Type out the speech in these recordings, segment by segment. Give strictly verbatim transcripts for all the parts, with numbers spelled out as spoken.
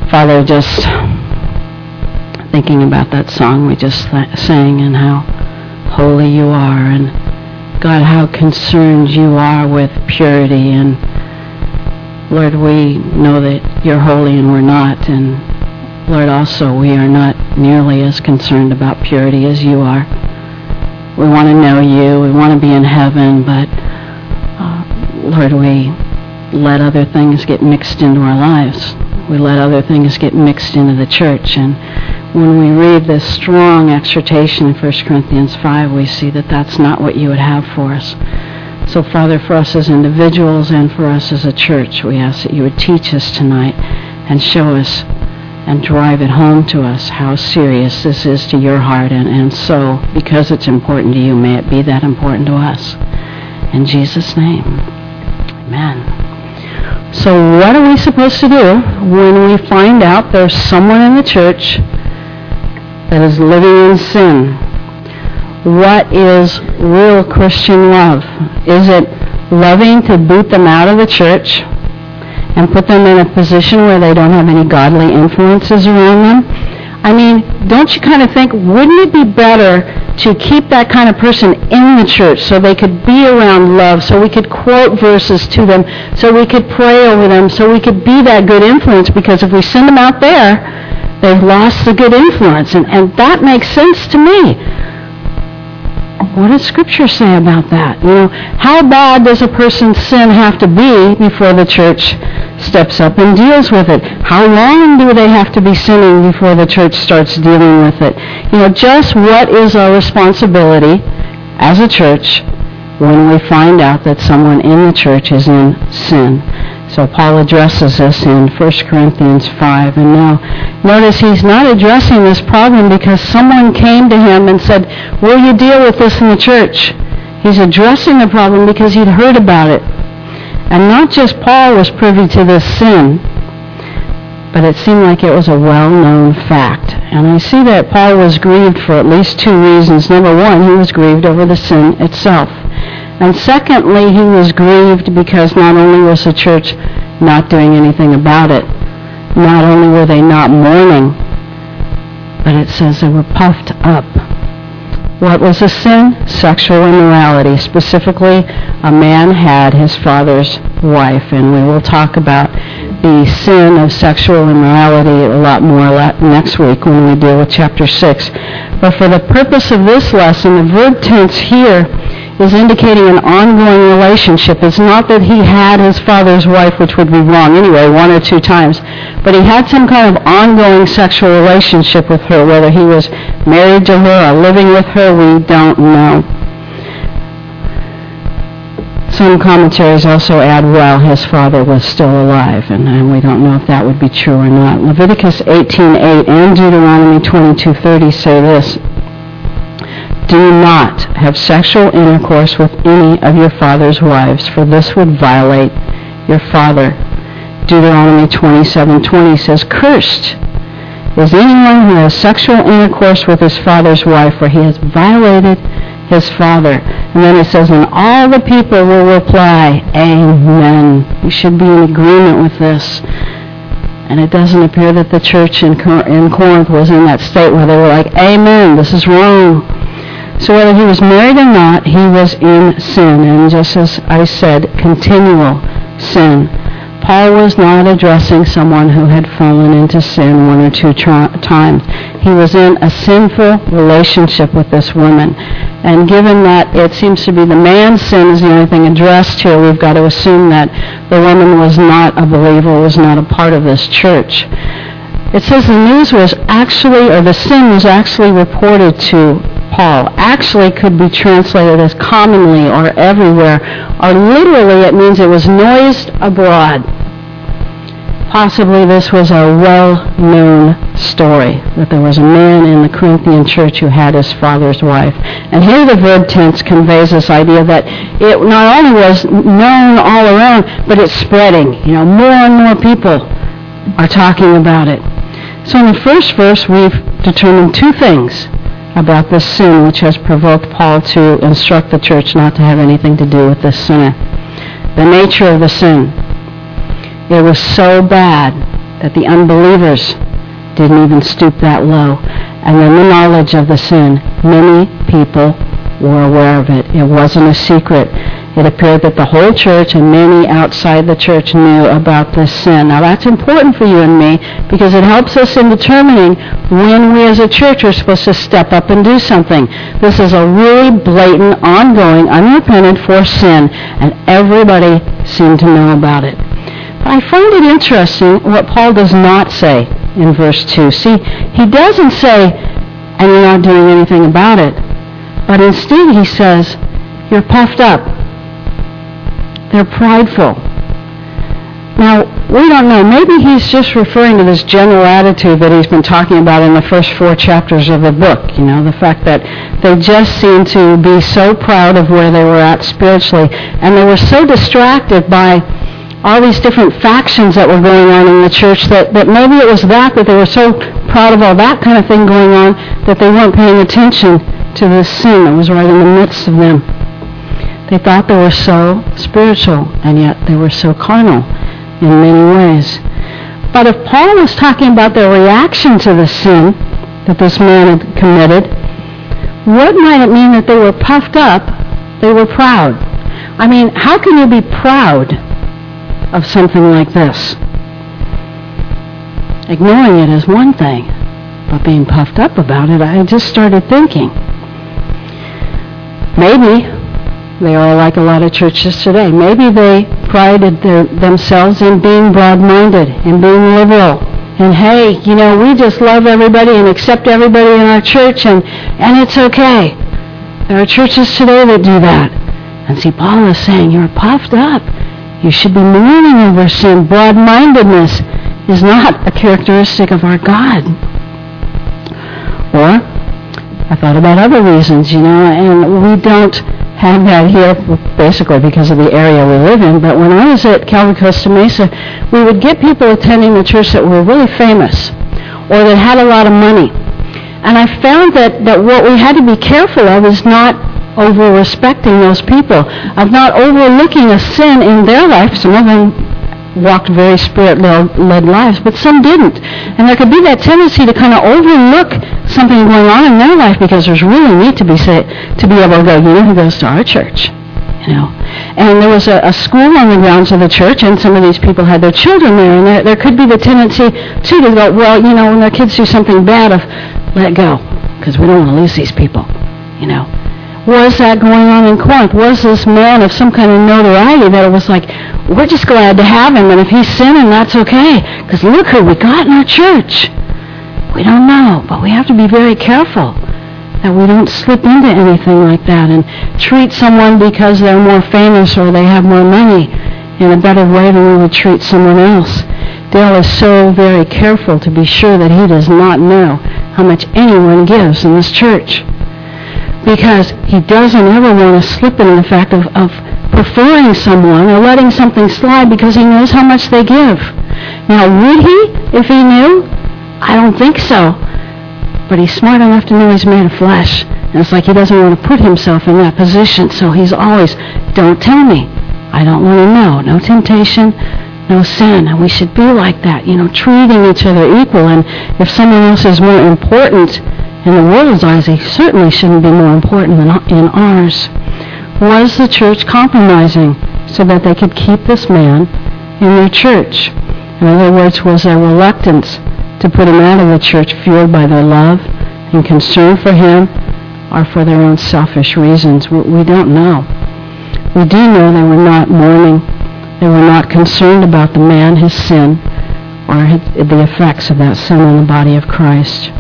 Father, just thinking about that song we just th- sang and how holy you are, and God, how concerned you are with purity. And Lord, we know that you're holy and we're not, and Lord, also we are not nearly as concerned about purity as you are. We want to know you, we want to be in heaven, but uh, Lord, we let other things get mixed into our lives. We let other things get mixed into the church. And when we read this strong exhortation in First Corinthians five, we see that that's not what you would have for us. So, Father, for us as individuals and for us as a church, we ask that you would teach us tonight and show us and drive it home to us how serious this is to your heart. And, and so, because it's important to you, may it be that important to us. In Jesus' name, amen. So what are we supposed to do when we find out there's someone in the church that is living in sin? What is real Christian love? Is it loving to boot them out of the church and put them in a position where they don't have any godly influences around them? I mean, don't you kind of think, wouldn't it be better to keep that kind of person in the church so they could be around love, so we could quote verses to them, so we could pray over them, so we could be that good influence? Because if we send them out there, they've lost the good influence. And, and that makes sense to me. What does Scripture say about that? You know, how bad does a person's sin have to be before the church steps up and deals with it? How long do they have to be sinning before the church starts dealing with it? You know, just what is our responsibility as a church when we find out that someone in the church is in sin? So Paul addresses this in First Corinthians five. And now, notice he's not addressing this problem because someone came to him and said, will you deal with this in the church? He's addressing the problem because he'd heard about it. And not just Paul was privy to this sin, but it seemed like it was a well-known fact. And I see that Paul was grieved for at least two reasons. Number one, he was grieved over the sin itself. And secondly, he was grieved because not only was the church not doing anything about it, not only were they not mourning, but it says they were puffed up. What was the sin? Sexual immorality. Specifically, a man had his father's wife, and we will talk about the sin of sexual immorality a lot more next week when we deal with chapter six. But for the purpose of this lesson, the verb tense here is indicating an ongoing relationship. It's not that he had his father's wife, which would be wrong anyway, one or two times, but he had some kind of ongoing sexual relationship with her. Whether he was married to her or living with her, we don't know. Some commentaries also add, well, his father was still alive, and, and we don't know if that would be true or not. Leviticus eighteen eight and Deuteronomy twenty-two thirty say this: do not have sexual intercourse with any of your father's wives, for this would violate your father. Deuteronomy twenty-seven twenty says, cursed is anyone who has sexual intercourse with his father's wife, for he has violated his father. And then it says, and all the people will reply, amen. You should be in agreement with this. And it doesn't appear that the church in Corinth was in that state where they were like, amen, this is wrong. So whether he was married or not, he was in sin. And just as I said, continual sin. Paul was not addressing someone who had fallen into sin one or two tra- times. He was in a sinful relationship with this woman. And given that it seems to be the man's sin is the only thing addressed here, we've got to assume that the woman was not a believer, was not a part of this church. It says the news was actually, or the sin was actually reported to Paul. Actually could be translated as commonly or everywhere, or literally it means it was noised abroad. Possibly this was a well-known story, that there was a man in the Corinthian church who had his father's wife. And here the verb tense conveys this idea that it not only was known all around, but it's spreading. You know, more and more people are talking about it. So in the first verse, we've determined two things about this sin which has provoked Paul to instruct the church not to have anything to do with this sinner. The nature of the sin. It was so bad that the unbelievers didn't even stoop that low. And then the knowledge of the sin, many people were aware of it. It wasn't a secret. It appeared that the whole church and many outside the church knew about this sin. Now that's important for you and me because it helps us in determining when we as a church are supposed to step up and do something. This is a really blatant, ongoing, unrepented for sin, and everybody seemed to know about it. But I find it interesting what Paul does not say in verse two. See, he doesn't say, and you're not doing anything about it, but instead he says, you're puffed up. They're prideful. Now, we don't know. Maybe he's just referring to this general attitude that he's been talking about in the first four chapters of the book. You know, the fact that they just seem to be so proud of where they were at spiritually, and they were so distracted by all these different factions that were going on in the church that, that maybe it was that, that they were so proud of all that kind of thing going on that they weren't paying attention to this sin that was right in the midst of them. They thought they were so spiritual, and yet they were so carnal in many ways. But if Paul was talking about their reaction to the sin that this man had committed, what might it mean that they were puffed up, they were proud? I mean, how can you be proud of something like this? Ignoring it is one thing, but being puffed up about it, I just started thinking. Maybe they are like a lot of churches today. Maybe they prided their, themselves in being broad-minded and being liberal. And hey, you know, we just love everybody and accept everybody in our church, and, and it's okay. There are churches today that do that. And see, Paul is saying, you're puffed up. You should be mourning over sin. Broad-mindedness is not a characteristic of our God. Or, I thought about other reasons, you know, and we don't have that here basically because of the area we live in. But when I was at Calvary Costa Mesa, we would get people attending the church that were really famous or that had a lot of money. And I found that, that what we had to be careful of is not over-respecting those people, of not overlooking a sin in their life. Some of them walked very spirit-led lives, but some didn't. And there could be that tendency to kind of overlook something going on in their life because there's really need to be say, to be able to go, you know who goes to our church? You know. And there was a, a school on the grounds of the church, and some of these people had their children there, and there, there could be the tendency, too, to go, well, you know, when their kids do something bad, of let it go, because we don't want to lose these people, you know. Was that going on in Corinth? Was this man of some kind of notoriety that it was like, we're just glad to have him, and if he's sinning, that's okay, because look who we got in our church. We don't know, but we have to be very careful that we don't slip into anything like that and treat someone because they're more famous or they have more money in a better way than we would treat someone else. Dale is so very careful to be sure that he does not know how much anyone gives in this church, because he doesn't ever want to slip into the fact of, of preferring someone or letting something slide because he knows how much they give. Now, would he if he knew? I don't think so. But he's smart enough to know he's made of flesh. And it's like he doesn't want to put himself in that position. So he's always, don't tell me. I don't want to know. No temptation, no sin. And we should be like that, you know, treating each other equal. And if someone else is more important in the world's eyes, he certainly shouldn't be more important than in ours. Was the church compromising so that they could keep this man in their church? In other words, was there reluctance to put him out of the church fueled by their love and concern for him or for their own selfish reasons? We don't know. We do know they were not mourning. They were not concerned about the man, his sin, or the effects of that sin on the body of Christ.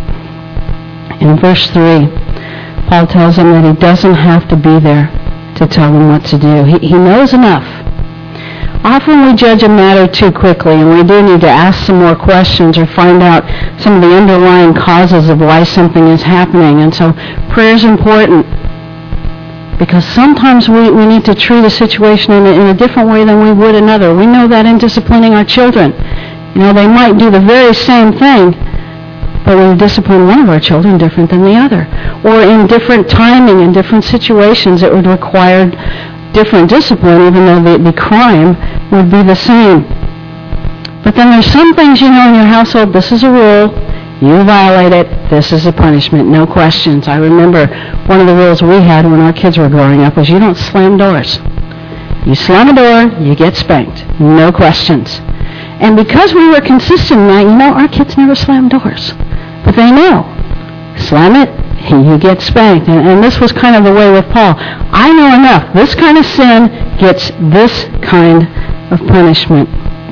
In verse three, Paul tells them that he doesn't have to be there to tell them what to do. He, he knows enough. Often we judge a matter too quickly, and we do need to ask some more questions or find out some of the underlying causes of why something is happening. And so prayer is important, because sometimes we, we need to treat a situation in a, in a different way than we would another. We know that in disciplining our children. You know, they might do the very same thing, but we discipline one of our children different than the other. Or in different timing, in different situations, it would require different discipline, even though the, the crime would be the same. But then there's some things, you know, in your household, this is a rule. You violate it, this is a punishment, no questions. I remember one of the rules we had when our kids were growing up was you don't slam doors. You slam a door, you get spanked. No questions. And because we were consistent in that, you know, our kids never slam doors. But they know. Slam it, you get spanked. And, and this was kind of the way with Paul. I know enough. This kind of sin gets this kind of punishment.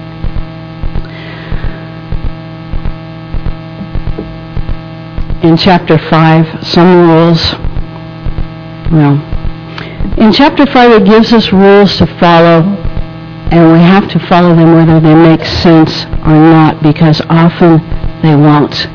In chapter five, some rules, well, in chapter five it gives us rules to follow, and we have to follow them whether they make sense or not, because often they won't.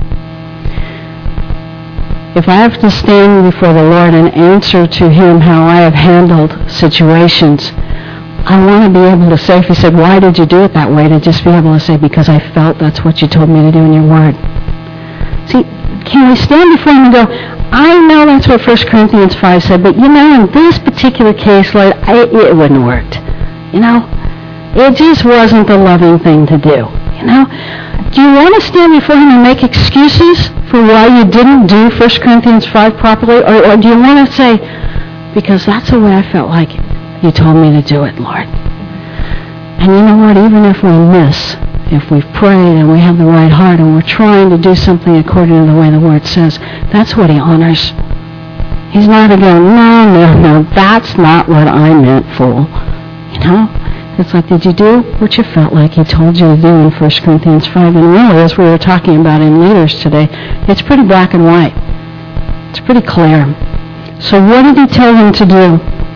If I have to stand before the Lord and answer to Him how I have handled situations, I want to be able to say, if He said, why did you do it that way, to just be able to say, because I felt that's what you told me to do in your word. See, can we stand before Him and go, I know that's what First Corinthians five said, but you know, in this particular case, Lord, I, it wouldn't have worked. You know, it just wasn't the loving thing to do. You know, do you want to stand before Him and make excuses for why you didn't do First Corinthians five properly, or, or do you want to say, because that's the way I felt like you told me to do it, Lord. And you know what, even if we miss, if we've prayed and we have the right heart and we're trying to do something according to the way the Word says, that's what He honors. He's not going, no, no, no, that's not what I meant, fool. You know? It's like, did you do what you felt like He told you to do in First Corinthians five? And really, as we were talking about in leaders today, it's pretty black and white. It's pretty clear. So what did He tell them to do?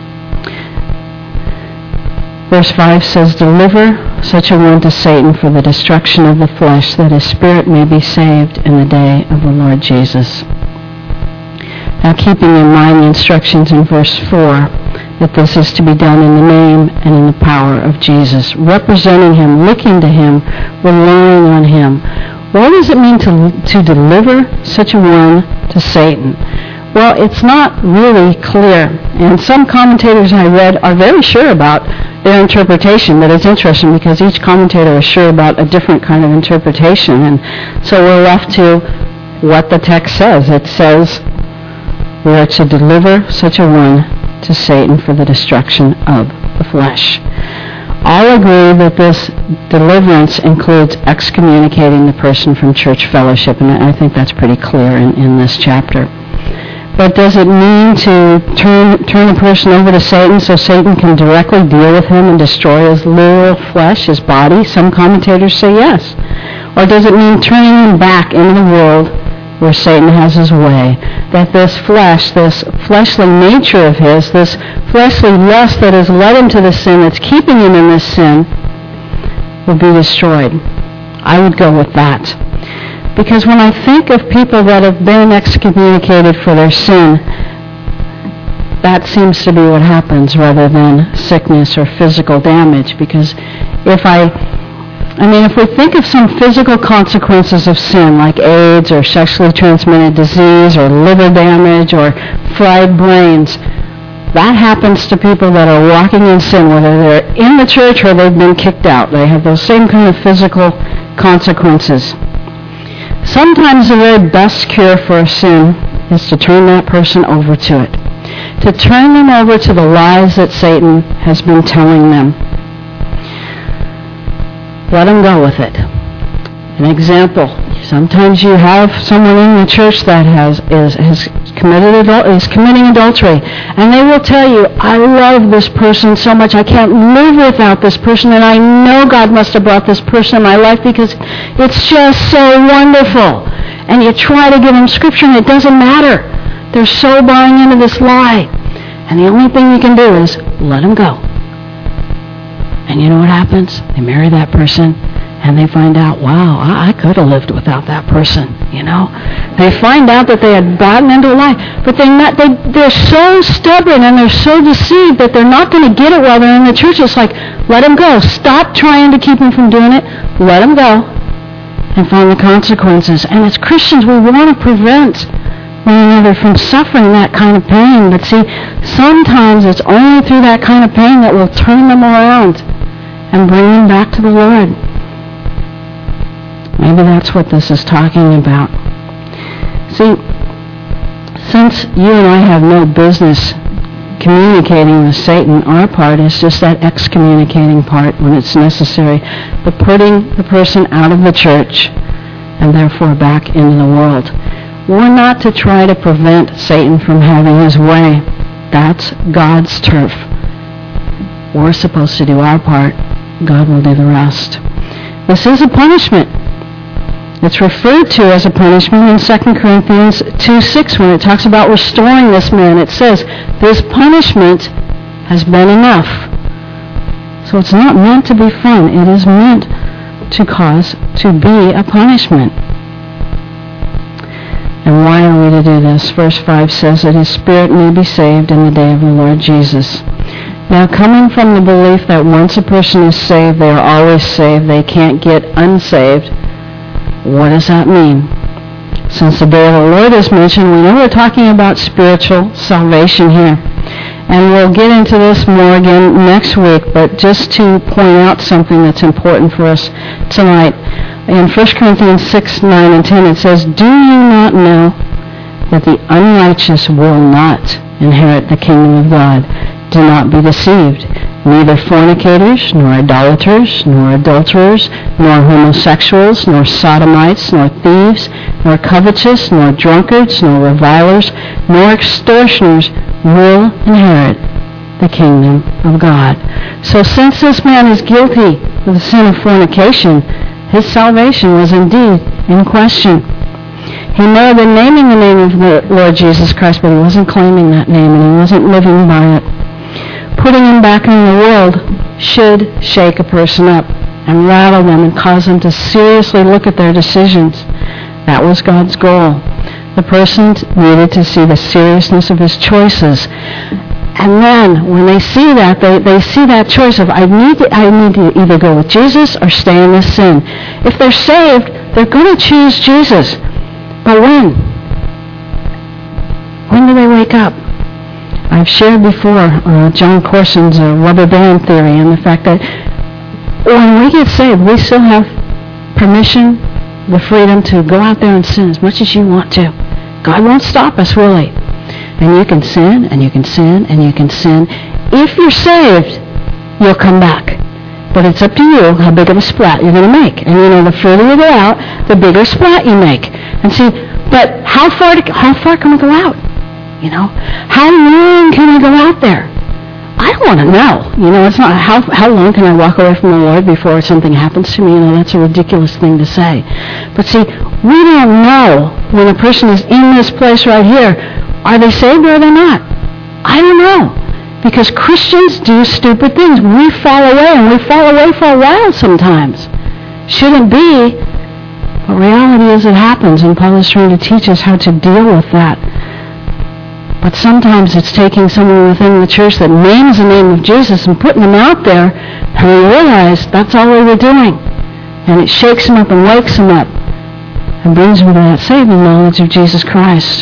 Verse five says, deliver such a one to Satan for the destruction of the flesh, that his spirit may be saved in the day of the Lord Jesus. Now, keeping in mind the instructions in verse four, that this is to be done in the name and in the power of Jesus, representing Him, looking to Him, relying on Him. What does it mean to, to deliver such a one to Satan? Well, it's not really clear, and some commentators I read are very sure about their interpretation, but it's interesting because each commentator is sure about a different kind of interpretation, and so we're left to what the text says. It says we are to deliver such a one to Satan for the destruction of the flesh. All agree that this deliverance includes excommunicating the person from church fellowship, and I think that's pretty clear in, in this chapter. But does it mean to turn turn a person over to Satan so Satan can directly deal with him and destroy his literal flesh, his body? Some commentators say yes. Or does it mean turning him back into the world where Satan has his way? That this flesh, this fleshly nature of his, this fleshly lust that has led him to the sin, that's keeping him in this sin, will be destroyed. I would go with that. Because when I think of people that have been excommunicated for their sin, that seems to be what happens rather than sickness or physical damage. Because if I, I mean, if we think of some physical consequences of sin, like AIDS or sexually transmitted disease or liver damage or fried brains, that happens to people that are walking in sin, whether they're in the church or they've been kicked out. They have those same kind of physical consequences. Sometimes the very best cure for a sin is to turn that person over to it. To turn them over to the lies that Satan has been telling them. Let them go with it. An example, sometimes you have someone in the church that has is has committed adul- is committing adultery, and they will tell you, I love this person so much, I can't live without this person, and I know God must have brought this person in my life because it's just so wonderful. And you try to give them scripture, and it doesn't matter. They're so buying into this lie. And the only thing you can do is let them go. And you know what happens? They marry that person, and they find out, wow, I, I could have lived without that person, you know. They find out that they had gotten into a lie, but they're, not, they, they're so stubborn and they're so deceived that they're not going to get it while they're in the church. It's like, let them go. Stop trying to keep them from doing it. Let them go and find the consequences. And as Christians, we want to prevent one another from suffering that kind of pain. But see, sometimes it's only through that kind of pain that will turn them around and bring them back to the Lord. Maybe that's what this is talking about. See, since you and I have no business communicating with Satan, our part is just that excommunicating part when it's necessary, the putting the person out of the church and therefore back into the world. We're not to try to prevent Satan from having his way. That's God's turf. We're supposed to do our part. God will do the rest. This is a punishment. It's referred to as a punishment in Second Corinthians two six when it talks about restoring this man. It says, this punishment has been enough. So it's not meant to be fun. It is meant to cause, to be a punishment. And why are we to do this? Verse five says that his spirit may be saved in the day of the Lord Jesus. Now, coming from the belief that once a person is saved, they are always saved, they can't get unsaved, what does that mean? Since the day of the Lord is mentioned, we know we're talking about spiritual salvation here. And we'll get into this more again next week, but just to point out something that's important for us tonight. In First Corinthians six, nine, and ten, it says, do you not know that the unrighteous will not inherit the kingdom of God? Do not be deceived. Neither fornicators, nor idolaters, nor adulterers, nor homosexuals, nor sodomites, nor thieves, nor covetous, nor drunkards, nor revilers, nor extortioners will inherit the kingdom of God. So since this man is guilty of the sin of fornication, his salvation was indeed in question. He may have been naming the name of the Lord Jesus Christ, but he wasn't claiming that name, and he wasn't living by it. Putting him back in the world should shake a person up and rattle them and cause them to seriously look at their decisions. That was God's goal. The person needed to see the seriousness of his choices. And then, when they see that, they, they see that choice of, I need, to, I need to either go with Jesus or stay in this sin. If they're saved, they're going to choose Jesus. But when? When do they wake up? I've shared before uh, John Corson's uh, rubber band theory and the fact that when we get saved, we still have permission, the freedom to go out there and sin as much as you want to. God won't stop us, will he? And you can sin, and you can sin, and you can sin. If you're saved, you'll come back. But it's up to you how big of a splat you're going to make. And you know, the further you go out, the bigger splat you make. And see, but how far, to, how far can we go out? You know, how long can I go out there? I don't want to know. You know, it's not how how long can I walk away from the Lord before something happens to me? You know, that's a ridiculous thing to say. But see, we don't know when a person is in this place right here, are they saved or are they not? I don't know. Because Christians do stupid things. We fall away, and we fall away for a while sometimes. Shouldn't be, but reality is it happens, and Paul is trying to teach us how to deal with that. But sometimes it's taking someone within the church that names the name of Jesus and putting them out there, and we realize that's all we were doing. And it shakes them up and wakes them up and brings them to that saving knowledge of Jesus Christ.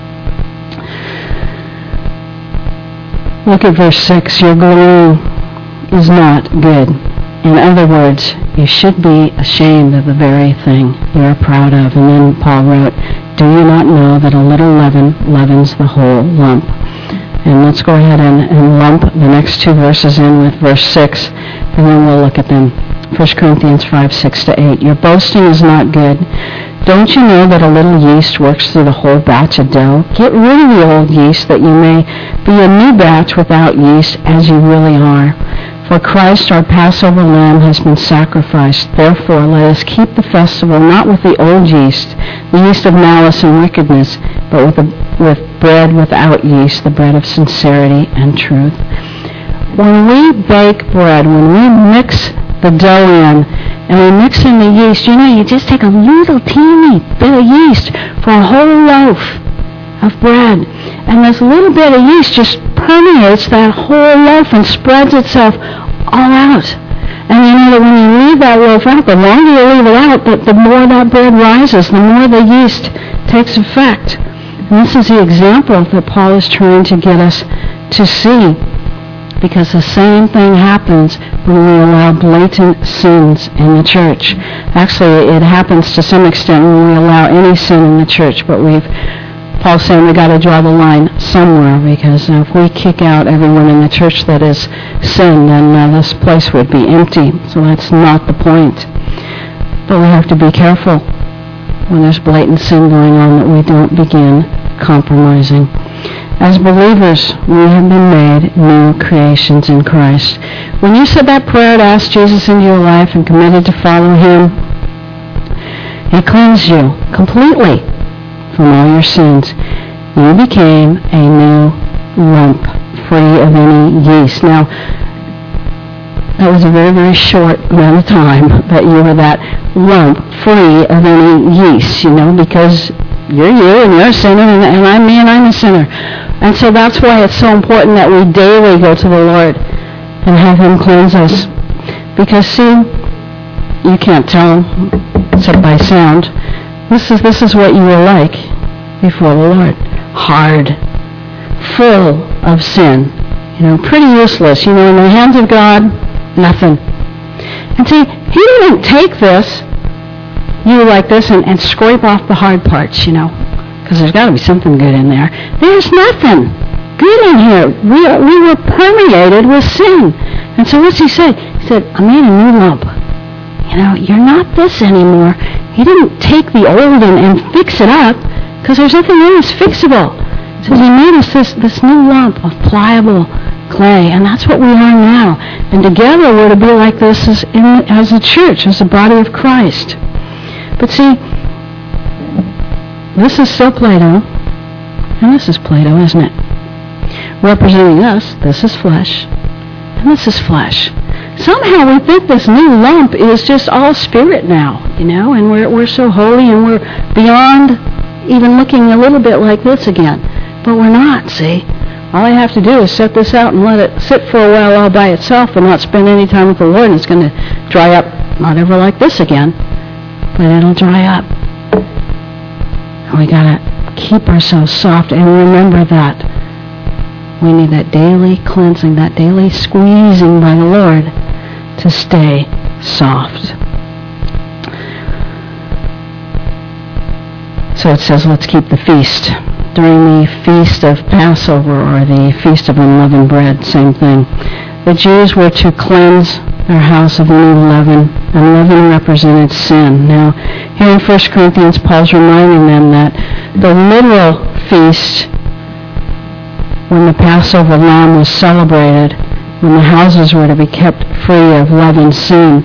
Look at verse six. Your glory is not good. In other words, you should be ashamed of the very thing you are proud of. And then Paul wrote, do you not know that a little leaven leavens the whole lump? And let's go ahead and, and lump the next two verses in with verse six, and then we'll look at them. First Corinthians five, six to eight. Your boasting is not good. Don't you know that a little yeast works through the whole batch of dough? Get rid of the old yeast, that you may be a new batch without yeast, as you really are. For Christ, our Passover lamb, has been sacrificed. Therefore, let us keep the festival not with the old yeast, the yeast of malice and wickedness, but with, a, with bread without yeast, the bread of sincerity and truth. When we bake bread, when we mix the dough in, and we mix in the yeast, you know, you just take a little teeny bit of yeast for a whole loaf of bread. And this little bit of yeast just permeates that whole loaf and spreads itself all out. And you know that when you leave that loaf out, the longer you leave it out, the, the more that bread rises, the more the yeast takes effect. And this is the example that Paul is trying to get us to see. because the same thing happens when we allow blatant sins in the church. Actually, it happens to some extent when we allow any sin in the church, but we've Paul's saying we've got to draw the line somewhere, because if we kick out everyone in the church that is sin, then uh, this place would be empty. So that's not the point. But we have to be careful when there's blatant sin going on that we don't begin compromising. As believers, we have been made new creations in Christ. When you said that prayer to ask Jesus into your life and committed to follow him, he cleansed you completely from all your sins. You became a new lump, free of any yeast. Now, that was a very, very short amount of time that you were that lump, free of any yeast, you know, because you're you and you're a sinner, and, and I'm me and I'm a sinner. And so that's why it's so important that we daily go to the Lord and have him cleanse us. Because, see, you can't tell except by sound. This is this is what you were like before the Lord. Hard, full of sin, you know, pretty useless. You know, in the hands of God, nothing. And see, he didn't take this, you like this, and, and scrape off the hard parts, you know, because there's got to be something good in there. There's nothing good in here. We we were permeated with sin. And so what's he say? He said, I made a new lump. You know, you're not this anymore. He didn't take the old and, and fix it up, because there's nothing in it's fixable. So he made us this, this new lump of pliable clay, and that's what we are now. And together we're to be like this as, in, as a church, as the body of Christ. But see, this is still Plato, and this is Plato, isn't it? Representing us, this is flesh, and this is flesh. Somehow we think this new lump is just all spirit now, you know, and we're we're so holy and we're beyond even looking a little bit like this again. But we're not, see? All I have to do is set this out and let it sit for a while all by itself and not spend any time with the Lord, and it's going to dry up, not ever like this again, but it'll dry up. And we got to keep ourselves soft and remember that we need that daily cleansing, that daily squeezing by the Lord to stay soft. So it says, let's keep the feast. During the feast of Passover or the feast of unleavened bread, same thing. The Jews were to cleanse their house of new leaven, and leaven represented sin. Now, here in First Corinthians, Paul's reminding them that the literal feast, when the Passover lamb was celebrated, when the houses were to be kept free of leavened sin.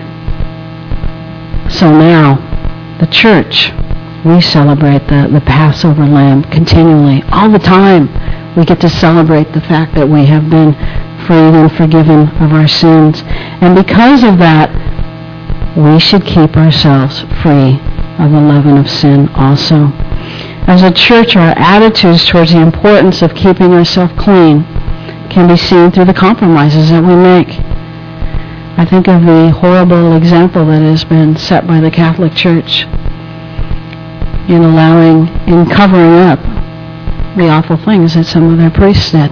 So now, the church, we celebrate the, the Passover lamb continually, all the time. We get to celebrate the fact that we have been freed and forgiven of our sins. And because of that, we should keep ourselves free of the leaven of sin also. As a church, our attitudes towards the importance of keeping ourselves clean can be seen through the compromises that we make. I think of the horrible example that has been set by the Catholic Church in allowing, in covering up the awful things that some of their priests did,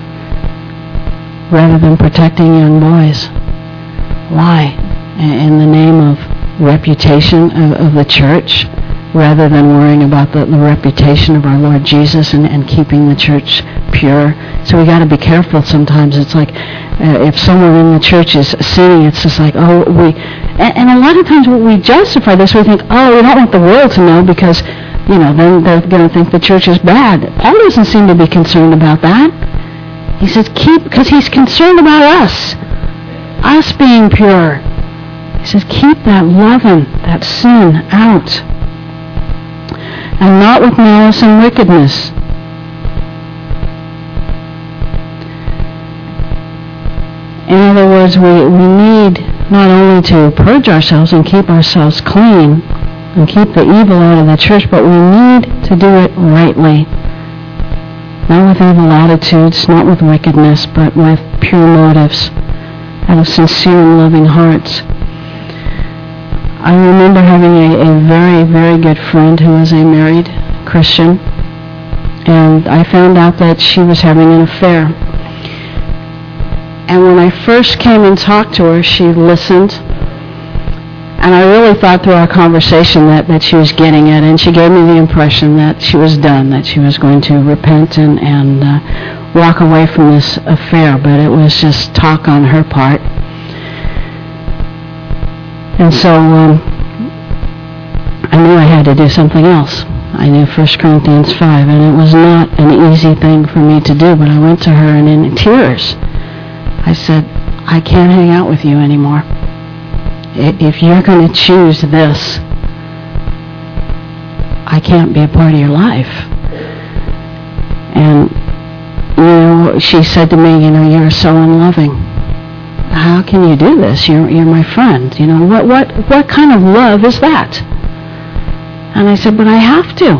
rather than protecting young boys. Why? In the name of reputation of, of the church, rather than worrying about the, the reputation of our Lord Jesus and, and keeping the church pure. So we got to be careful sometimes. It's like uh, if someone in the church is sinning, it's just like, oh, we... And, and a lot of times when we justify this, we think, oh, we don't want the world to know because, you know, then they're going to think the church is bad. Paul doesn't seem to be concerned about that. He says, keep, because he's concerned about us, us being pure. He says, keep that leaven, that sin out, and not with malice and wickedness. In other words, we, we need not only to purge ourselves and keep ourselves clean and keep the evil out of the church, but we need to do it rightly. Not with evil attitudes, not with wickedness, but with pure motives, out of sincere and loving hearts. I remember having a, a very, very good friend who was a married Christian, and I found out that she was having an affair. And when I first came and talked to her, she listened. And I really thought through our conversation that, that she was getting it. And she gave me the impression that she was done, that she was going to repent and, and uh, walk away from this affair. But it was just talk on her part. And so um, I knew I had to do something else. I knew First Corinthians five, and it was not an easy thing for me to do. But I went to her, and in tears, I said, I can't hang out with you anymore. If you're going to choose this, I can't be a part of your life. And, you know, she said to me, you know, you're so unloving. How can you do this? You're, you're my friend. You know, what, what, what kind of love is that? And I said, but I have to.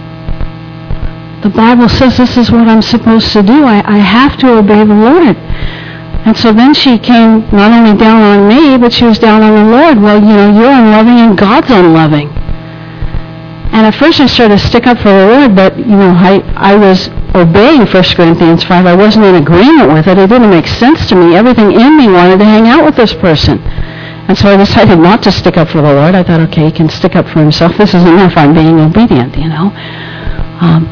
The Bible says this is what I'm supposed to do. I, I have to obey the Lord. And so then she came not only down on me, but she was down on the Lord. Well, you know, you're unloving and God's unloving. And at first I started to stick up for the Lord, but, you know, I, I was obeying First Corinthians five. I wasn't in agreement with it. It didn't make sense to me. Everything in me wanted to hang out with this person. And so I decided not to stick up for the Lord. I thought, okay, he can stick up for himself. This is enough. I'm being obedient, you know. Um,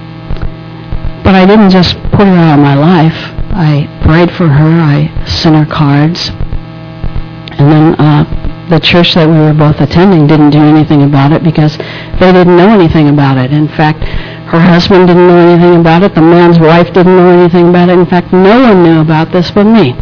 but I didn't just put her out of my life. I prayed for her. I sent her cards. And then uh, the church that we were both attending didn't do anything about it because they didn't know anything about it. In fact, her husband didn't know anything about it. The man's wife didn't know anything about it. In fact, no one knew about this but me.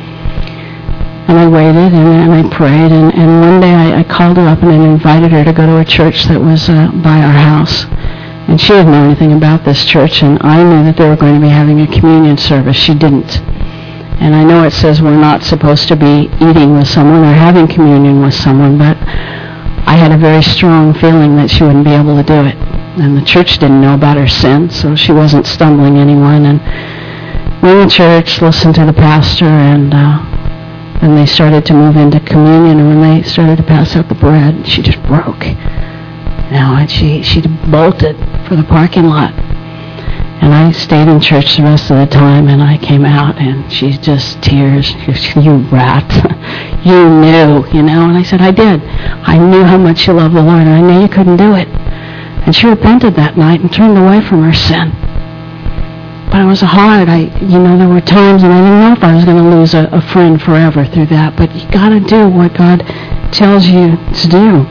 And I waited and, and I prayed. And, and one day I, I called her up and I invited her to go to a church that was uh, by our house. And she didn't know anything about this church, and I knew that they were going to be having a communion service. She didn't. And I know it says we're not supposed to be eating with someone or having communion with someone, but I had a very strong feeling that she wouldn't be able to do it. And the church didn't know about her sin, so she wasn't stumbling anyone. And we went to church, listened to the pastor, and uh, then they started to move into communion, and when they started to pass out the bread, she just broke. Now, and she, she bolted for the parking lot. And I stayed in church the rest of the time, and I came out, and she's just tears. She, you rat. You knew, you know. And I said, I did. I knew how much you love the Lord, and I knew you couldn't do it. And she repented that night and turned away from her sin. But it was hard. I, you know, there were times, and I didn't know if I was going to lose a, a friend forever through that. But you got to do what God tells you to do.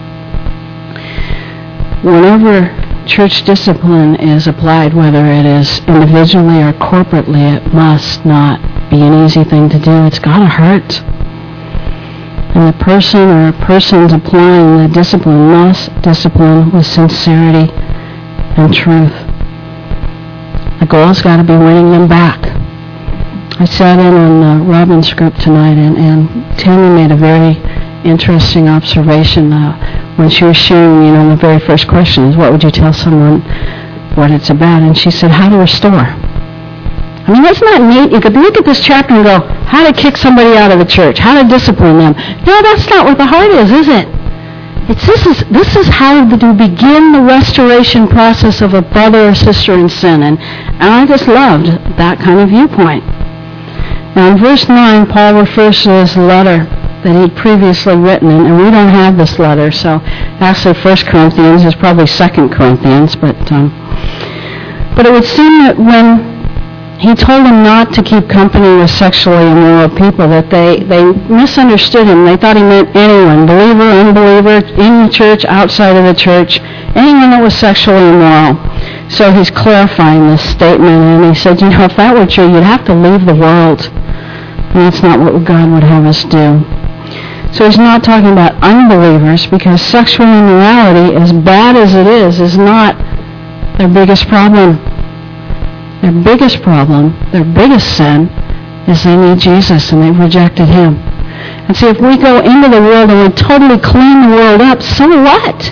Whenever church discipline is applied, whether it is individually or corporately, it must not be an easy thing to do. It's got to hurt. And the person or persons applying the discipline must discipline with sincerity and truth. The goal's got to be winning them back. I sat in on uh, Robin's group tonight, and, and Tammy made a very interesting observation uh, when she was sharing, you know, the very first question is, what would you tell someone what it's about? And she said, how to restore. I mean, that's not neat. You could look at this chapter and go, how to kick somebody out of the church, how to discipline them. No, that's not what the heart is, is it? It's this is this is how to begin the restoration process of a brother or sister in sin. And, and I just loved that kind of viewpoint. Now, in verse nine, Paul refers to his letter that he'd previously written, and, and we don't have this letter, so actually First Corinthians is probably Second Corinthians, but um, but it would seem that when he told them not to keep company with sexually immoral people, that they, they misunderstood him. They thought he meant anyone, believer, unbeliever, in the church, outside of the church, anyone that was sexually immoral. So he's clarifying this statement, and he said, you know, if that were true, you'd have to leave the world. And that's not what God would have us do. So he's not talking about unbelievers, because sexual immorality, as bad as it is, is not their biggest problem. Their biggest problem, their biggest sin, is they need Jesus and they've rejected him. And see, if we go into the world and we totally clean the world up, so what?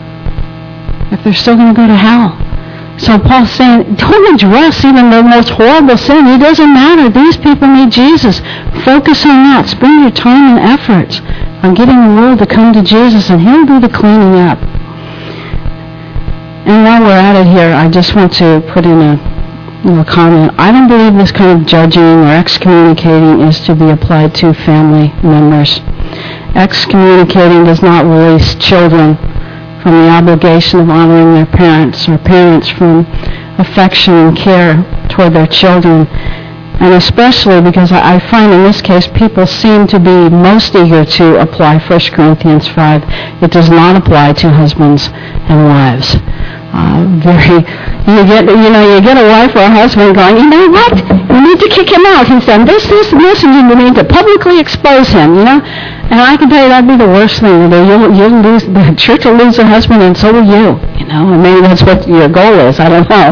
If they're still going to go to hell. So Paul's saying, don't address even the most horrible sin. It doesn't matter. These people need Jesus. Focus on that. Spend your time and effort on getting the world to come to Jesus, and he'll do the cleaning up. And while we're at it here, I just want to put in a little comment. I don't believe this kind of judging or excommunicating is to be applied to family members. Excommunicating does not release children from the obligation of honoring their parents, or parents from affection and care toward their children. And especially because I find in this case people seem to be most eager to apply First Corinthians five. It does not apply to husbands and wives. Uh, very, you get, you know, you get a wife or a husband going, you know what? You need to kick him out. He's done this, this, and this, and you need to publicly expose him. You know, and I can tell you that'd be the worst thing to do. You'll, you'll lose the church will lose a husband, and so will you. You know, and maybe that's what your goal is. I don't know.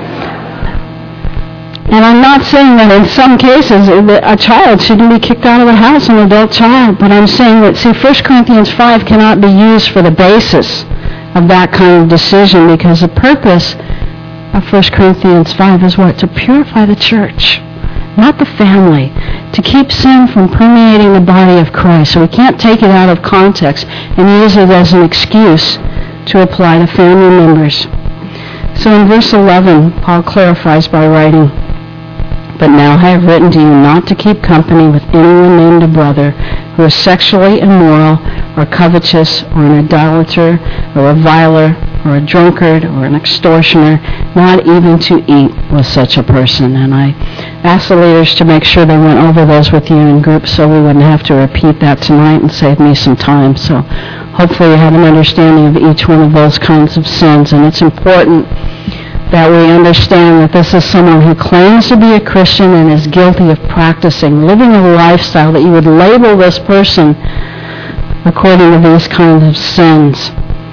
And I'm not saying that in some cases a child shouldn't be kicked out of the house, an adult child, but I'm saying that, see, First Corinthians five cannot be used for the basis of that kind of decision, because the purpose of First Corinthians five is what? To purify the church, not the family, to keep sin from permeating the body of Christ. So we can't take it out of context and use it as an excuse to apply to family members. So in verse eleven, Paul clarifies by writing, "But now I have written to you not to keep company with anyone named a brother who is sexually immoral or covetous or an idolater or a reviler or a drunkard or an extortioner, not even to eat with such a person." And I asked the leaders to make sure they went over those with you in groups so we wouldn't have to repeat that tonight, and save me some time. So hopefully you have an understanding of each one of those kinds of sins. And it's important that we understand that this is someone who claims to be a Christian and is guilty of practicing, living a lifestyle that you would label this person according to these kinds of sins.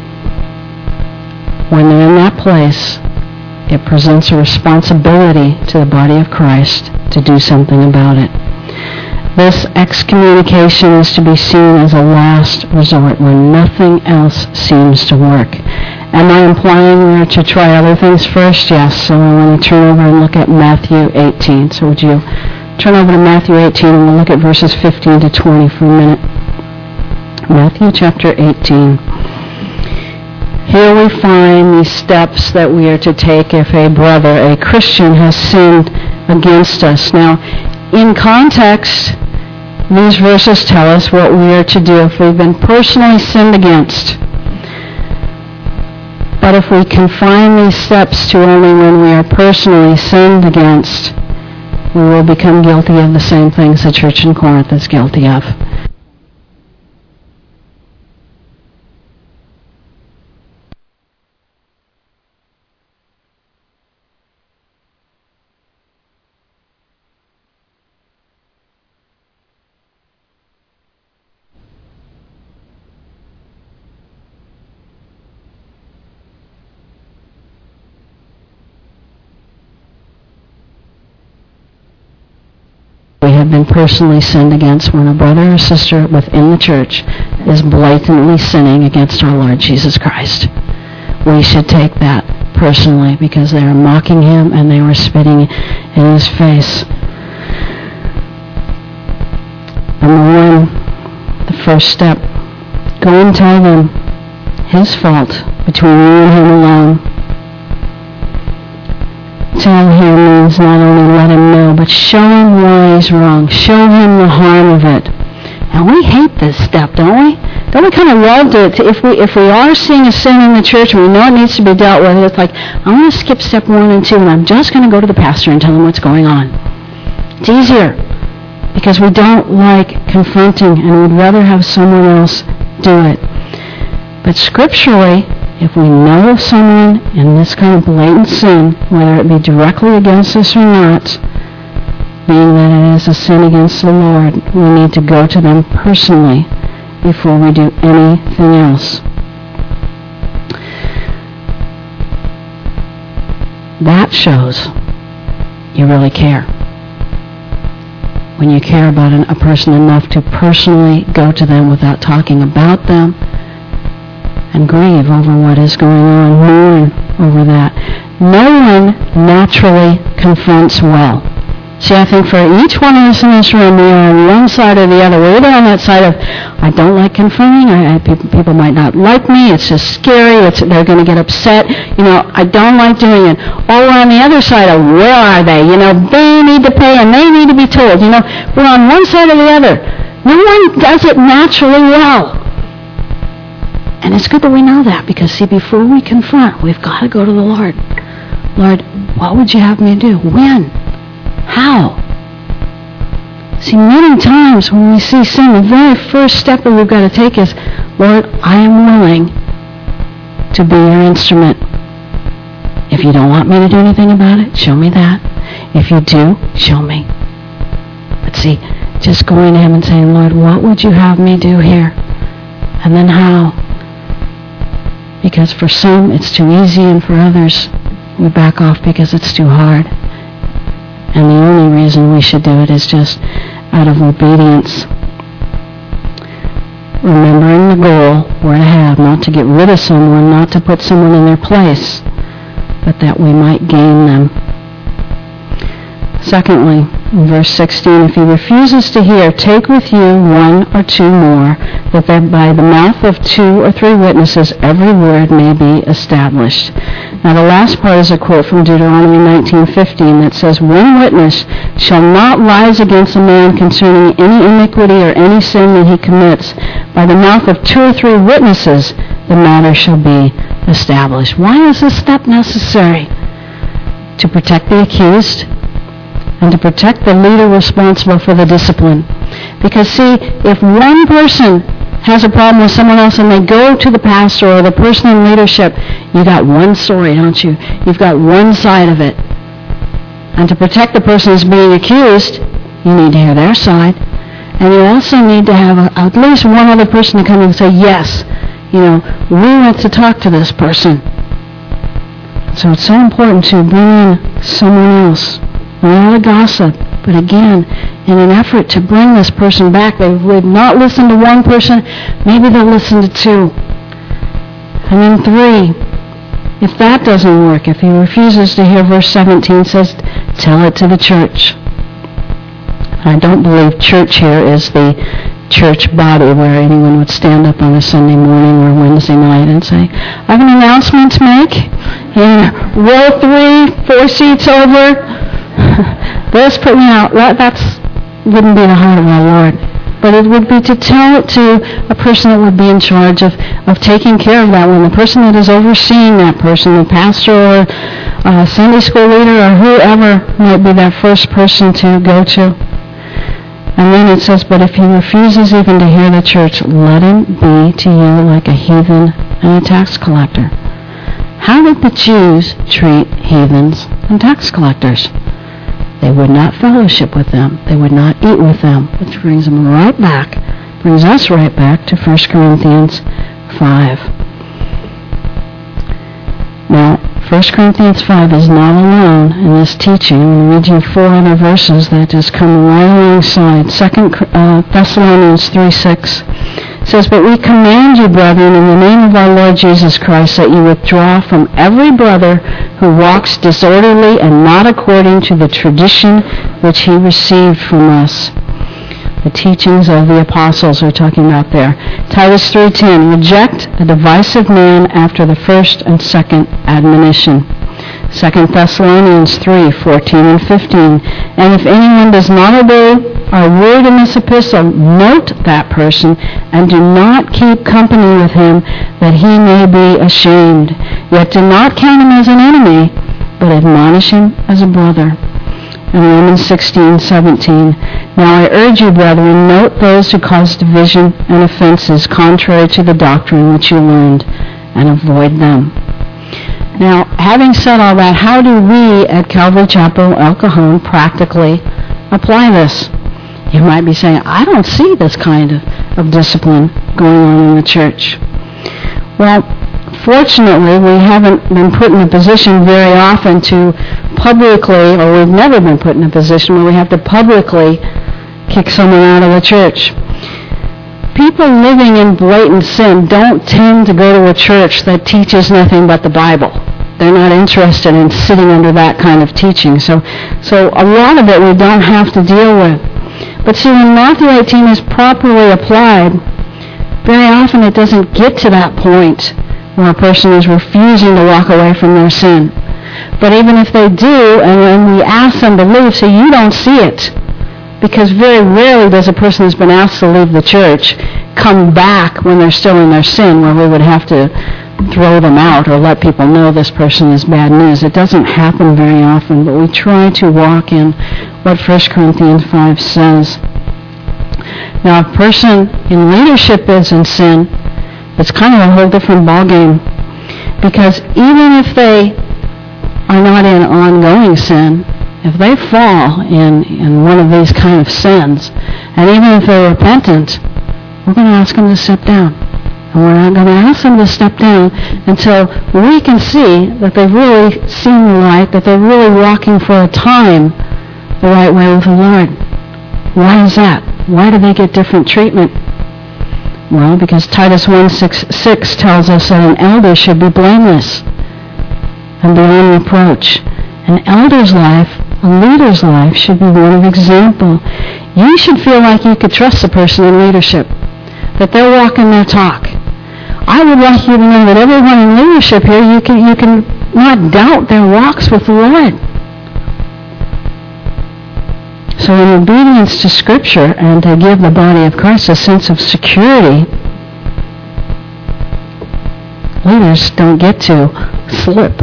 When they're in that place, it presents a responsibility to the body of Christ to do something about it. This excommunication is to be seen as a last resort when nothing else seems to work. Am I implying we're to try other things first? Yes. So I want to turn over and look at Matthew eighteen. So would you turn over to Matthew eighteen, and we'll look at verses fifteen to twenty for a minute. Matthew chapter eighteen. Here we find these steps that we are to take if a brother, a Christian, has sinned against us. Now, in context, these verses tell us what we are to do if we've been personally sinned against. But if we confine these steps to only when we are personally sinned against, we will become guilty of the same things the church in Corinth is guilty of. We have been personally sinned against when a brother or sister within the church is blatantly sinning against our Lord Jesus Christ. We should take that personally, because they are mocking him and they were spitting in his face. Number one, the first step, go and tell them his fault between you and him alone. Tell him means not only let him know, but show him why he's wrong. Show him the harm of it. And we hate this step, don't we? Don't we kind of love to, to if we if we are seeing a sin in the church and we know it needs to be dealt with, it's like, I'm going to skip step one and two, and I'm just going to go to the pastor and tell him what's going on. It's easier, because we don't like confronting, and we'd rather have someone else do it. But scripturally, if we know of someone in this kind of blatant sin, whether it be directly against us or not, being that it is a sin against the Lord, we need to go to them personally before we do anything else. That shows you really care. When you care about an, a person enough to personally go to them without talking about them, and grieve over what is going on, mourn over that. No one naturally confronts well. See, I think for each one of us in this room, we are on one side or the other. We're either on that side of, I don't like confronting, I, I, people, people might not like me, it's just scary, it's, they're going to get upset, you know, I don't like doing it. Or we're on the other side of, where are they? You know, they need to pay and they need to be told. You know, we're on one side or the other. No one does it naturally well. And it's good that we know that, because, see, before we confront, we've got to go to the Lord. Lord, what would you have me do? When? How? See, many times when we see sin, the very first step that we've got to take is, Lord, I am willing to be your instrument. If you don't want me to do anything about it, show me that. If you do, show me. But see, just going to him and saying, Lord, what would you have me do here? And then how? Because for some, it's too easy, and for others, we back off because it's too hard. And the only reason we should do it is just out of obedience. Remembering the goal we're to have, not to get rid of someone, not to put someone in their place, but that we might gain them. Secondly, in verse sixteen, if he refuses to hear, take with you one or two more, that by the mouth of two or three witnesses every word may be established. Now the last part is a quote from Deuteronomy nineteen fifteen that says, one witness shall not rise against a man concerning any iniquity or any sin that he commits. By the mouth of two or three witnesses the matter shall be established. Why is this step necessary? To protect the accused, and to protect the leader responsible for the discipline. Because, see, if one person has a problem with someone else and they go to the pastor or the person in leadership, you got one story, don't you? You've got one side of it. And to protect the person who's being accused, you need to hear their side. And you also need to have a, at least one other person to come in and say, yes, you know, we want to talk to this person. So it's so important to bring in someone else. Not a gossip, but again, in an effort to bring this person back. They would not listen to one person, maybe they'll listen to two. And then three, if that doesn't work, if he refuses to hear, verse seventeen says, tell it to the church. I don't believe church here is the church body where anyone would stand up on a Sunday morning or Wednesday night and say, I have an announcement to make. In row three, four seats over, this put me out. That that's, wouldn't be the heart of our Lord. But it would be to tell it to a person that would be in charge of, of taking care of that one, the person that is overseeing that person, the pastor or uh, Sunday school leader or whoever might be that first person to go to. And then it says, but if he refuses even to hear the church, let him be to you like a heathen and a tax collector. How did the Jews treat heathens and tax collectors? They would not fellowship with them. They would not eat with them, which brings them right back, brings us right back to First Corinthians five. Now, First Corinthians five is not alone in this teaching. I'm going to read you four other verses that just come right alongside. Second uh, Thessalonians three six says, but we command you, brethren, in the name of our Lord Jesus Christ, that you withdraw from every brother who walks disorderly and not according to the tradition which he received from us. The teachings of the apostles we're talking about there. Titus three ten, reject a divisive man after the first and second admonition. Second Thessalonians three fourteen and fifteen, and if anyone does not obey our word in this epistle, note that person, and do not keep company with him, that he may be ashamed. Yet do not count him as an enemy, but admonish him as a brother. In Romans sixteen seventeen, now I urge you, brethren, note those who cause division and offenses contrary to the doctrine which you learned, and avoid them. Now, having said all that, how do we at Calvary Chapel El Cajon practically apply this? You might be saying, I don't see this kind of, of discipline going on in the church. Well, fortunately, we haven't been put in a position very often to publicly, or we've never been put in a position where we have to publicly kick someone out of the church. People living in blatant sin don't tend to go to a church that teaches nothing but the Bible. They're not interested in sitting under that kind of teaching. So, so a lot of it we don't have to deal with. But see, when Matthew eighteen is properly applied, very often it doesn't get to that point where a person is refusing to walk away from their sin. But even if they do, and when we ask them to leave, so you don't see it. Because very rarely does a person who's been asked to leave the church come back when they're still in their sin, where we would have to throw them out or let people know this person is bad news. It doesn't happen very often, but we try to walk in what First Corinthians five says. Now, a person in leadership is in sin, it's kind of a whole different ballgame, because even if they are not in ongoing sin, if they fall in, in one of these kind of sins, and even if they're repentant, we're going to ask them to step down. And we're not going to ask them to step down until we can see that they've really seen the light, that they're really walking for a time the right way with the Lord. Why is that? Why do they get different treatment? Well, because Titus one six, six tells us that an elder should be blameless and beyond reproach. An elder's life, a leader's life, should be one of example. You should feel like you could trust the person in leadership, that they're walking their talk. I would like you to know that everyone in leadership here, you can you can not doubt their walks with the Lord. So in obedience to Scripture and to give the body of Christ a sense of security, leaders don't get to slip.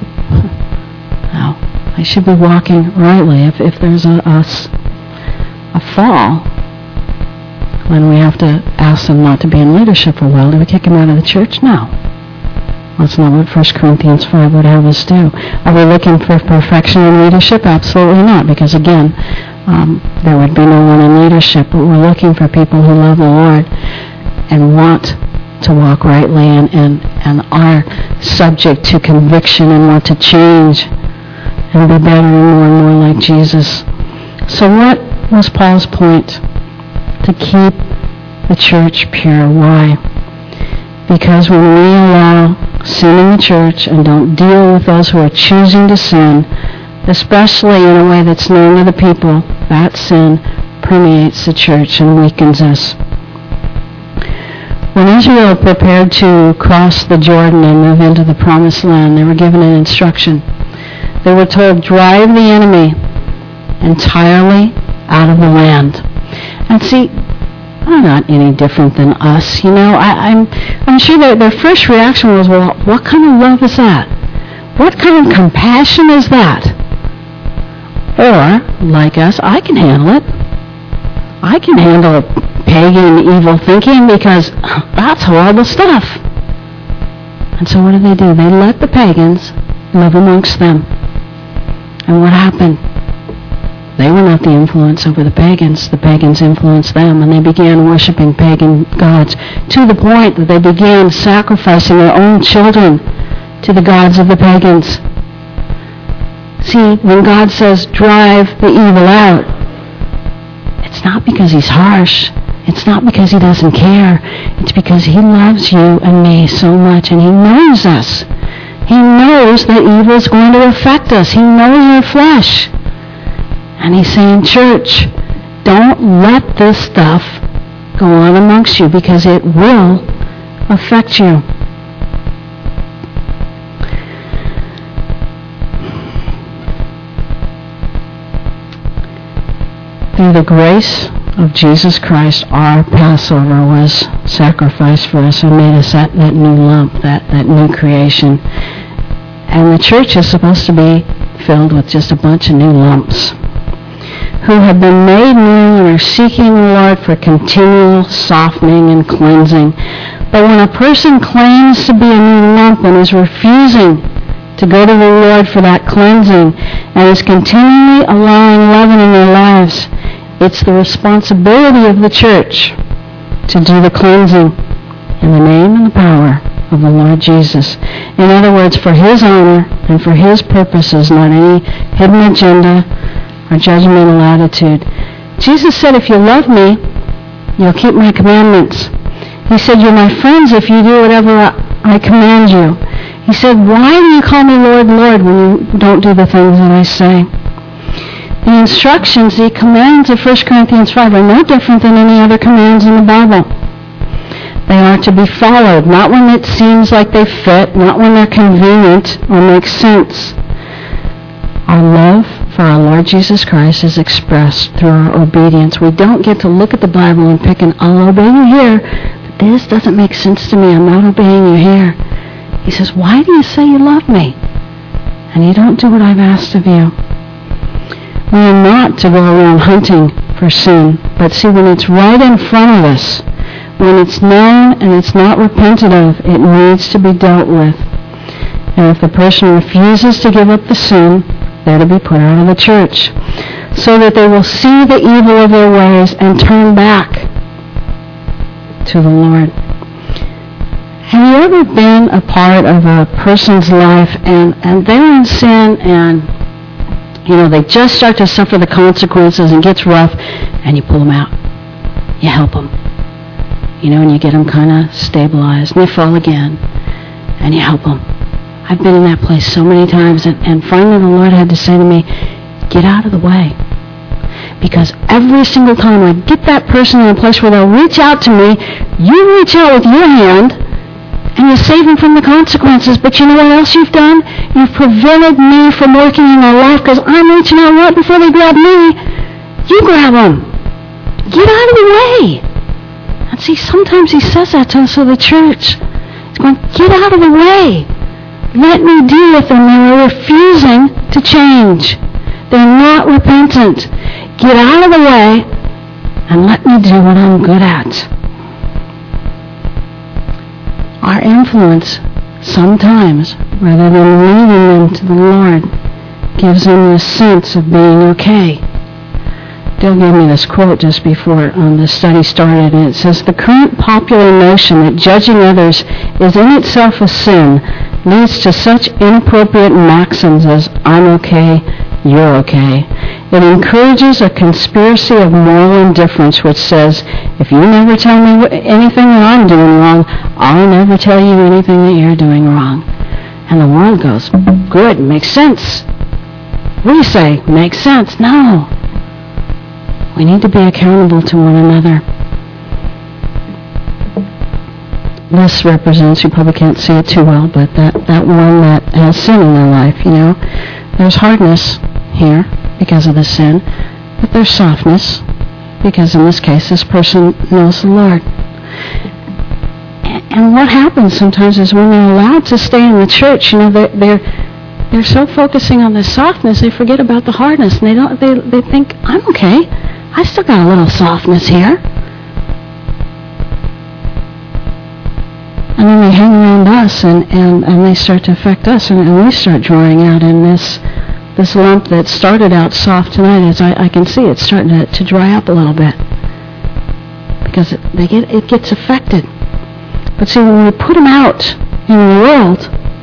Now, they should be walking rightly. If, if there's a, a, a fall, when we have to ask them not to be in leadership for a while, do we kick them out of the church? No. That's not what First Corinthians five would have us do. Are we looking for perfection in leadership? Absolutely not, because again, um, there would be no one in leadership, but we're looking for people who love the Lord and want to walk rightly and, and, and are subject to conviction and want to change and be better and more and more like Jesus. So what was Paul's point? To keep the church pure. Why? Because when we allow sin in the church and don't deal with those who are choosing to sin, especially in a way that's known to the people, that sin permeates the church and weakens us. When Israel prepared to cross the Jordan and move into the Promised Land, they were given an instruction. They were told, drive the enemy entirely out of the land. And see, they're not any different than us. You know, I, I'm I'm sure that their first reaction was, well, what kind of love is that? What kind of compassion is that? Or, like us, I can handle it. I can handle pagan evil thinking because that's horrible stuff. And so what do they do? They let the pagans live amongst them. And what happened? They were not the influence over the pagans. The pagans influenced them, and they began worshiping pagan gods to the point that they began sacrificing their own children to the gods of the pagans. See, when God says, drive the evil out, it's not because he's harsh. It's not because he doesn't care. It's because he loves you and me so much, and he knows us. He knows that evil is going to affect us. He knows our flesh. And he's saying, church, don't let this stuff go on amongst you because it will affect you. Through the grace of Jesus Christ, our Passover was sacrificed for us and made us that, that new lump, that, that new creation. And the church is supposed to be filled with just a bunch of new lumps who have been made new and are seeking the Lord for continual softening and cleansing. But when a person claims to be a new lump and is refusing to go to the Lord for that cleansing and is continually allowing leaven in their lives, it's the responsibility of the church to do the cleansing in the name and the power of the Lord Jesus. In other words, for his honor and for his purposes, not any hidden agenda or judgmental attitude. Jesus said, if you love me, you'll keep my commandments. He said, you're my friends if you do whatever I command you. He said, why do you call me Lord, Lord, when you don't do the things that I say? The instructions, the commands of First Corinthians five are no different than any other commands in the Bible. They are to be followed, not when it seems like they fit, not when they're convenient or make sense. Our love for our Lord Jesus Christ is expressed through our obedience. We don't get to look at the Bible and pick an, I'll obey you here, but this doesn't make sense to me. I'm not obeying you here. He says, why do you say you love me? And you don't do what I've asked of you. We are not to go around hunting for sin, but see, when it's right in front of us, when it's known and it's not repented of, it needs to be dealt with. And if the person refuses to give up the sin, they're to be put out of the church, so that they will see the evil of their ways and turn back to the Lord. Have you ever been a part of a person's life and, and they're in sin and, you know, they just start to suffer the consequences and it gets rough, and you pull them out. You help them. You know, and you get them kind of stabilized, and they fall again, and you help them. I've been in that place so many times, and, and finally the Lord had to say to me, get out of the way. Because every single time I get that person in a place where they'll reach out to me, you reach out with your hand, and you save them from the consequences. But you know what else you've done? You've prevented me from working in their life, because I'm reaching out right before they grab me. You grab them. Get out of the way. And see, sometimes he says that to us of the church. He's going, get out of the way. Let me deal with them. They're refusing to change. They're not repentant. Get out of the way and let me do what I'm good at. Our influence, sometimes, rather than leading them to the Lord, gives them the sense of being okay. Dale gave me this quote just before um, the study started, and it says, the current popular notion that judging others is in itself a sin leads to such inappropriate maxims as, I'm okay, you're okay. It encourages a conspiracy of moral indifference which says, if you never tell me anything that I'm doing wrong, I'll never tell you anything that you're doing wrong. And the world goes, good, makes sense. We say, makes sense. No. We need to be accountable to one another. This represents, you probably can't see it too well, but that, that one that has sin in their life, you know. There's hardness here because of the sin, but there's softness because in this case this person knows the Lord. And what happens sometimes is when they're allowed to stay in the church, you know, they're, they're, they're so focusing on the softness, they forget about the hardness. And they don't. They, they think, I'm okay. I still got a little softness here. And then they hang around us, and, and, and they start to affect us, and, and we start drawing out in this this lump that started out soft tonight. As I, I can see, it's starting to, to dry up a little bit because it, they get it gets affected. But see, when we put them out in the world,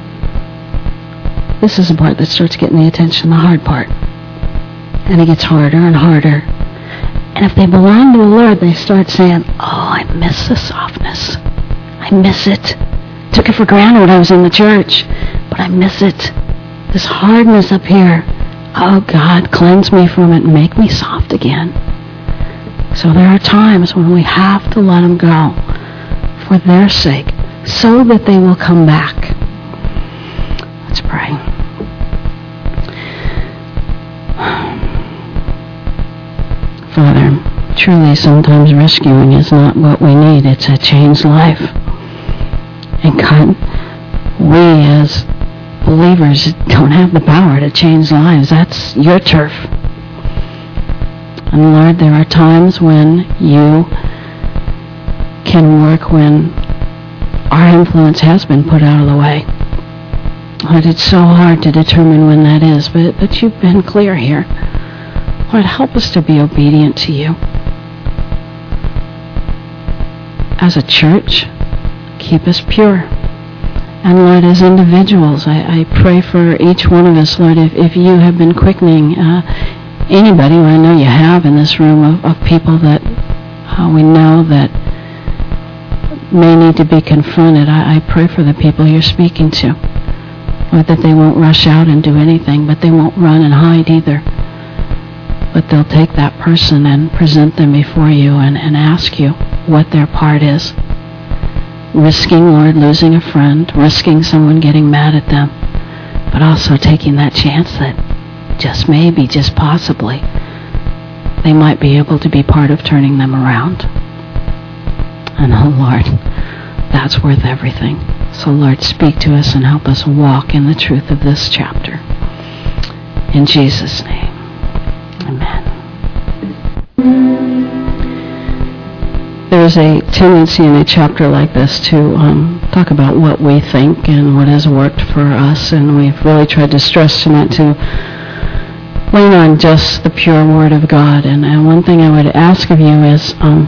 this is the part that starts getting the attention, the hard part, and it gets harder and harder. And if they belong to the Lord, they start saying, "Oh, I miss the softness. I miss it. Took it for granted when I was in the church, but I miss it. This hardness up here. Oh, God, cleanse me from it and make me soft again." So there are times when we have to let them go for their sake, so that they will come back. Let's pray. Father, truly sometimes rescuing is not what we need. It's a changed life. And God, we as believers don't have the power to change lives. That's your turf. And Lord, there are times when you can work when our influence has been put out of the way. Lord, it's so hard to determine when that is, but, but you've been clear here. Lord, help us to be obedient to you. As a church, keep us pure. And Lord, as individuals, I, I pray for each one of us, Lord, if, if you have been quickening uh, anybody, I know you have in this room, of, of people that uh, we know that may need to be confronted, I, I pray for the people you're speaking to. or that they won't rush out and do anything, but they won't run and hide either. But they'll take that person and present them before you and, and ask you what their part is. Risking, Lord, losing a friend, risking someone getting mad at them, but also taking that chance that just maybe, just possibly, they might be able to be part of turning them around. And oh Lord, that's worth everything. So Lord, speak to us and help us walk in the truth of this chapter. In Jesus' name, amen. There's a tendency in a chapter like this to um, talk about what we think and what has worked for us, and we've really tried to stress tonight to lean on just the pure Word of God. And, and one thing I would ask of you is um,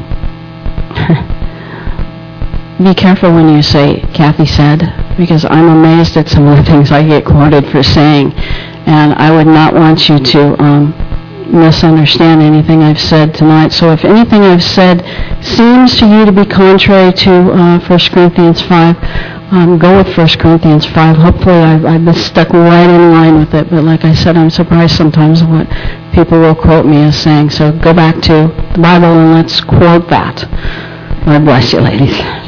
be careful when you say, Kathy said, because I'm amazed at some of the things I get quoted for saying, and I would not want you to um, misunderstand anything I've said tonight. So if anything I've said seems to you to be contrary to uh, First Corinthians five, um, go with First Corinthians five. Hopefully I've, I've been stuck right in line with it, but like I said, I'm surprised sometimes what people will quote me as saying. So go back to the Bible and let's quote that. Lord bless you, ladies.